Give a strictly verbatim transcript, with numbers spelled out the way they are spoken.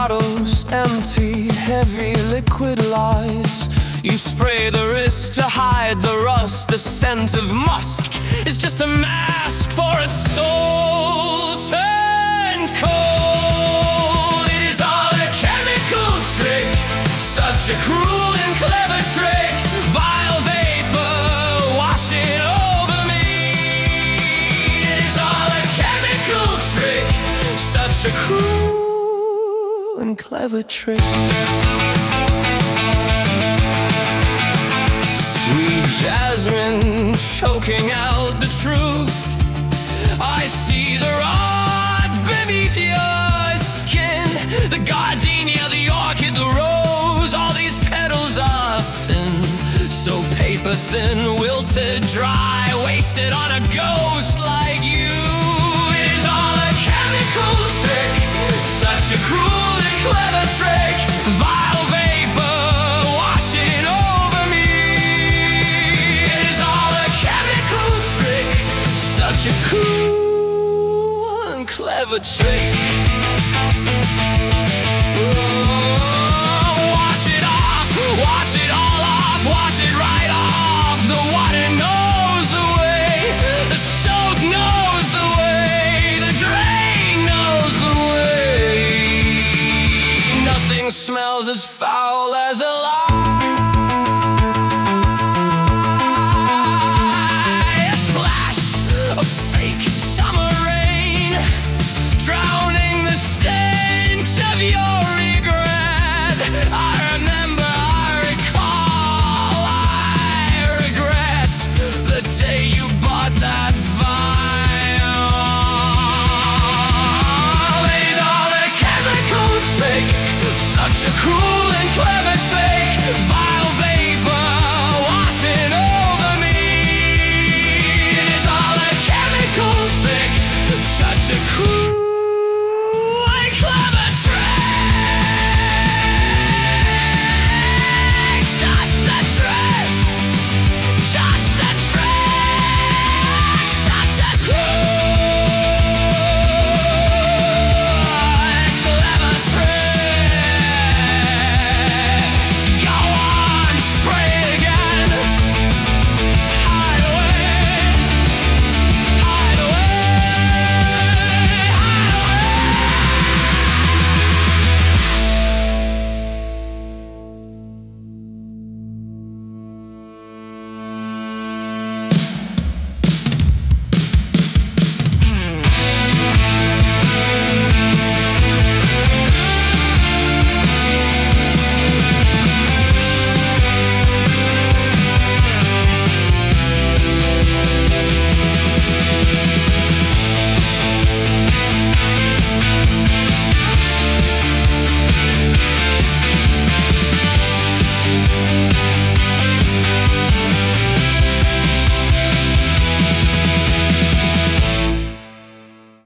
bottles empty, heavy liquid lies. You spray the wrist to hide the rust. The scent of musk is just a mask for a soul turned cold. It is all a chemical trick, such a cruel and clever trick. Vile vapor washing over me. It is all a chemical trick, such a cruel and clever trick. Sweet jasmine choking out the truth. I see the rot beneath your skin. The gardenia, the orchid, the rose, all these petals are thin, so paper thin, wilted, dry, wasted on a ghost like you. It is all a chemical trick, such a cruel and clever trick. Vile vapor washing over me. It is all a chemical trick, such a cruel and clever trick.